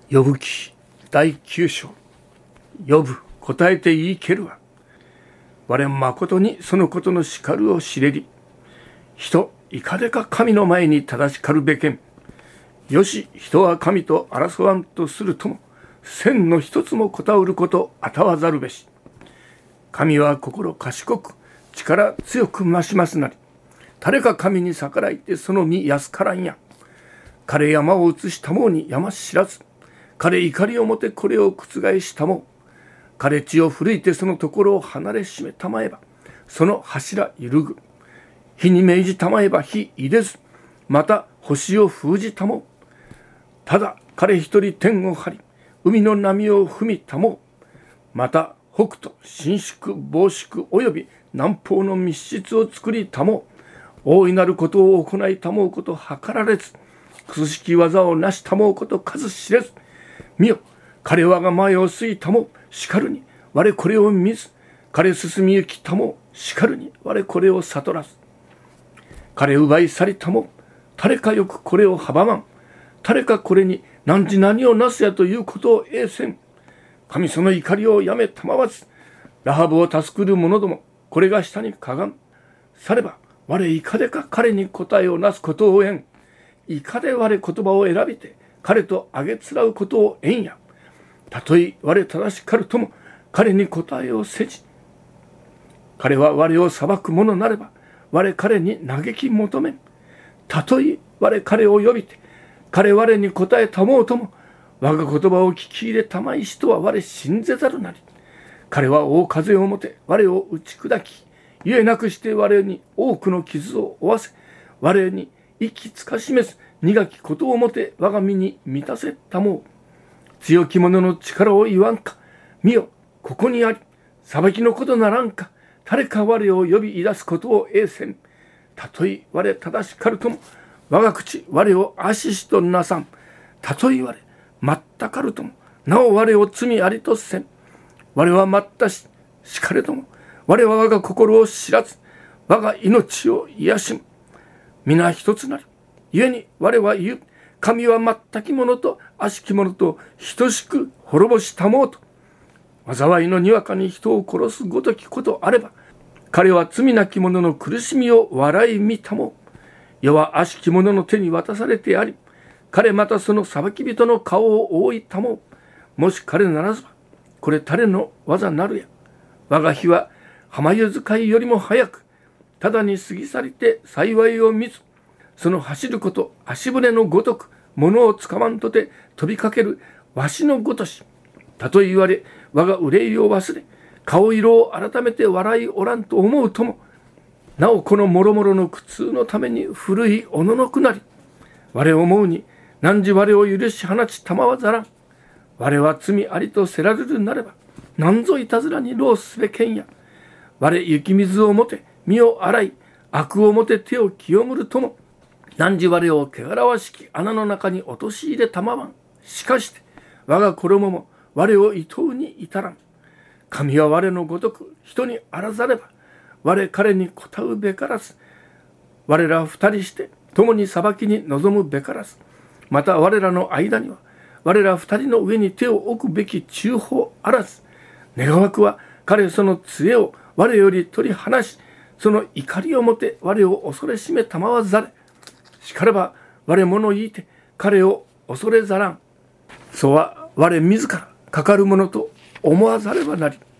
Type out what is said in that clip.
呼ぶ記第9章。呼ぶ答えて言いけるわ。我誠にそのことのしかるを知れり。人いかでか神の前に正しかるべけん。よし人は神と争わんとするとも、千の一つもこたうることあたわざるべし。神は心賢く力強く増しますなり。誰か神に逆らいてその身安からんや。彼山を移したもうに山知らず。彼怒りをもてこれを覆したもう。彼血を奮いてそのところを離れしめたまえば、その柱揺るぐ。火に命じたまえば火入れず。また星を封じたもう。ただ彼一人天を張り、海の波を踏みたもう。また北斗、伸縮、傍縮および南方の密室を作りたもう。大いなることを行いたもうこと計られず。くしき技をなしたもうこと数知れず。見よ、彼はが前を過ぎたもしかるに我これを見ず。彼進み行きたもしかるに我これを悟らず。彼奪い去りたも誰かよくこれを阻まん。誰かこれに何をなすやということをえせん。神その怒りをやめたまわず。ラハブを助くる者ども、これが下にかがんされば、我いかでか彼に答えをなすことをえん。いかで我言葉を選びて彼とあげつらうことをえんや。たとえ我正しかるとも彼に答えをせじ。彼は我を裁く者なれば我彼に嘆き求めん。たとえ我彼を呼びて彼我に答えたもうとも、我が言葉を聞き入れたまいしとは我信ぜざるなり。彼は大風をもて我を打ち砕き、ゆえなくして我に多くの傷を負わせ、我に息つかしめず苦きことをもて我が身に満たせたもう。強き者の力を言わんか。見よ、ここにあり。裁きのことならんか。誰か我を呼び出すことをえせん。たとえ我正しかるとも、我が口我を悪しとなさん。たとえ我全かるとも、なお我を罪ありとせん。我は全しかれども、我は我が心を知らず、我が命を癒しむ。皆一つなり。故に我は言う。神は全き者と悪しき者と等しく滅ぼしたもうと。災いのにわかに人を殺すごときことあれば、彼は罪なき者の苦しみを笑い見たもう。世は悪しき者の手に渡されてあり、彼またその裁き人の顔を覆いたもう。もし彼ならずば、これ誰の技なるや。我が日は浜湯使いよりも早く、ただに過ぎ去りて幸いを見ず、その走ること足舟のごとく、物をつかまんとて飛びかけるわしのごとし。たとえ言われ、我が憂いを忘れ、顔色を改めて笑いおらんと思うとも、なおこのもろもろの苦痛のために古いおののくなり。我思うに、汝我を許し放ちたまわざらん。我は罪ありとせられるなれば、なんぞいたずらに労すべけんや。我雪水をもて身を洗い、悪をもて手を清むるとも、汝我を汚らわしき穴の中に陥れたまわん。しかして我が衣も我を厭うに至らん。神は我のごとく人にあらざれば、我彼に答うべからず。我ら二人して共に裁きに臨むべからず。また我らの間には我ら二人の上に手を置くべき中法あらず。願わくは彼その杖を我より取り離し、その怒りをもて我を恐れしめたまわざれ。しかれば我物言いて彼を恐れざらん。そうは我自らかかるものと思わざればなり。